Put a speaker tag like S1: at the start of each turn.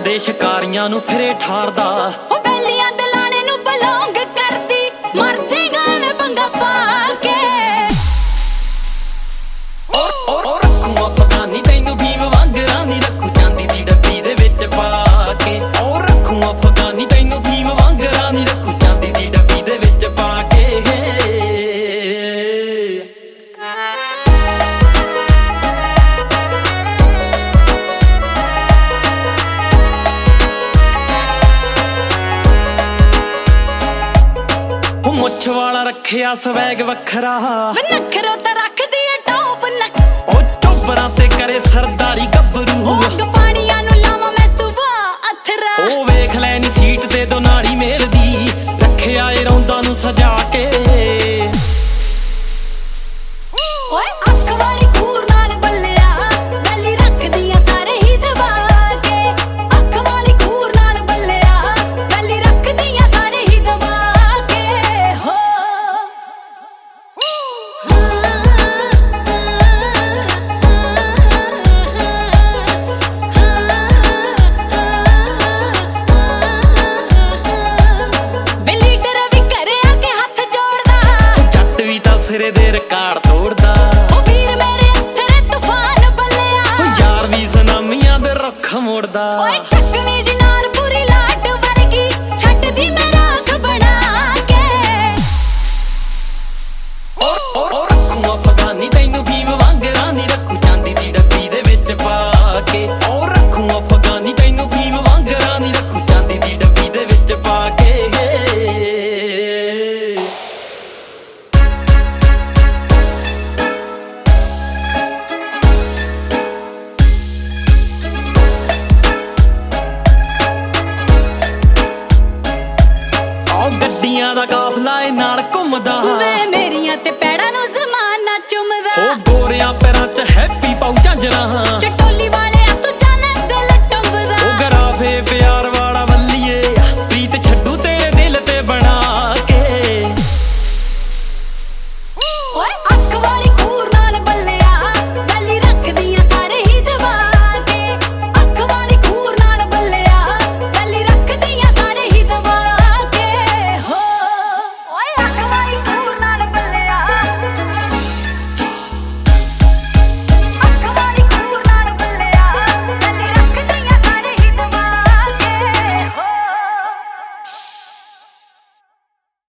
S1: ਦੇ ਸ਼ਿਕਾਰੀਆਂ ਨੂੰ ਫਿਰੇ ਠਾਰਦਾ।
S2: ਉਹ ਬੈਲੀਆਂ ਦੇ ਲਾਣੇ ਨੂੰ ਬਲੌਂਗ ਕਰਦੀ, ਮਰ ਜੇਗਾ ਐਵੇਂ ਪੰਗਾ ਪਾ ਕੇ।
S1: ਉਹ ਰੱਖੂ ਅਫਗਾਨੀ ਤੈਨੂੰ ਭੀਮ ਵਾਂਗਰਾਂ ਨੀ ਰੱਖੂ ਚਾਂਦੀ ਦੀ ਡੱਬੀ ਦੇ ਵਿੱਚ ਪਾ ਕੇ। ਉਹ ਰੱਖੂ ਅਫਗਾਨੀ ਤੈਨੂੰ ਭੀਮ ਵਾਂਗਰਾਂ ਨੀ ਰੱਖੂ ਚਾਂਦੀ ਦੀ ਡੱਬੀ ਦੇ ਵਿੱਚ ਪਾ ਕੇ। ਮੁੱਛ ਵਾਲਾ ਰੱਖਿਆ ਸਵੈਗ ਵੱਖਰਾ,
S2: ਨਖਰੋ ਤਾਂ ਰੱਖਦੀ ਏ ਟੌਪ ਨੱਕ।
S1: ਉਹ ਚੋਬਰਾਂ ਤੇ ਕਰੇ ਸਰਦਾਰੀ ਗੱਭਰੂ,
S2: ਅੱਗ ਪਾਣੀਆਂ ਨੂੰ ਲਾਵਾਂ ਮੈਂ ਸੁਬਾਹ ਅਥਰਾ।
S1: ਉਹ ਵੇਖ ਲੈ ਨੀ ਸੀਟ ਤੇ ਦੋ ਨਾਲੀ ਮੇਲਦੀ, ਰੱਖਿਆ ਏ ਰੌਂਦਾ ਨੂੰ ਸਜਾ ਕੇ।
S2: ਓਏ ਅੱਖ ਵਾਲੀ ਖੂਰ ਨਾਲ ਬੱਲਿਆ, ਬੈਲੀ ਰੱਖਦੀਆਂ ਸਾਰੇ ਹੀ ਦਬਾ ਕੇ। ਅੱਖ ਵਾਲੀ ਖੂਰ ਨਾਲ ਬੱਲਿਆ, ਬੈਲੀ ਰੱਖਦੀਆਂ ਸਾਰੇ ਹੀ ਦਬਾ ਕੇ। ਹੋ ਵੇ ਲੀਡਰ ਵੀ ਘਰੇ ਆ ਕੇ ਹੱਥ ਜੋੜਦਾ,
S1: ਜੱਟ ਵੀ ਤਾਂ ਸਿਰੇ ਦੇ ਰਿਕਾਰਡ ਤੋੜਦਾ।
S2: ਉਹ ਵੀਰ ਮੇਰੇ ਤੇਰੇ ਤੂਫਾਨ ਬੱਲਿਆ,
S1: ਉਹ ਯਾਰ ਵੀ ਸੁਨਾਮੀਆਂ ਦੇ ਰੁੱਖ ਮੋੜਦਾ।
S2: ਓਏ ਚੱਕਵੀਂ ਜਨਾਰ ਪੂਰੀ ਲਾਟ ਵਰਗੀ, ਛੱਡਦੀ ਮੈਂ ਰਾਖ ਬਣਾ ਕੇ।
S1: ਉਹ ਰੱਖੂ ਅਫਗਾਨੀ ਤੈਨੂੰ ਭੀਮ ਵਾਂਗਰਾਂ ਨੀ ਰੱਖੂ ਚਾਂਦੀ ਦੀ ਡੱਬੀ ਦੇ ਵਿੱਚ ਪਾ ਕੇ। ਉਹ ਰੱਖੂ ਅਫਗਾਨੀ ਤੈਨੂੰ ਭੀਮ ਵਾਂਗਰਾਂ ਨੀ ਰੱਖੂ ਚਾਂਦੀ ਦੀ ਡੱਬੀ ਦੇ ਵਿੱਚ ਪਾ ਕੇ। ਗੱਡੀਆਂ ਦਾ ਕਾਫਲਾ ਏ ਨਾਲ ਘੁੰਮਦਾ,
S2: ਵੇ ਮੇਰੀਆਂ ਤੇ ਪੈੜਾਂ ਨੂੰ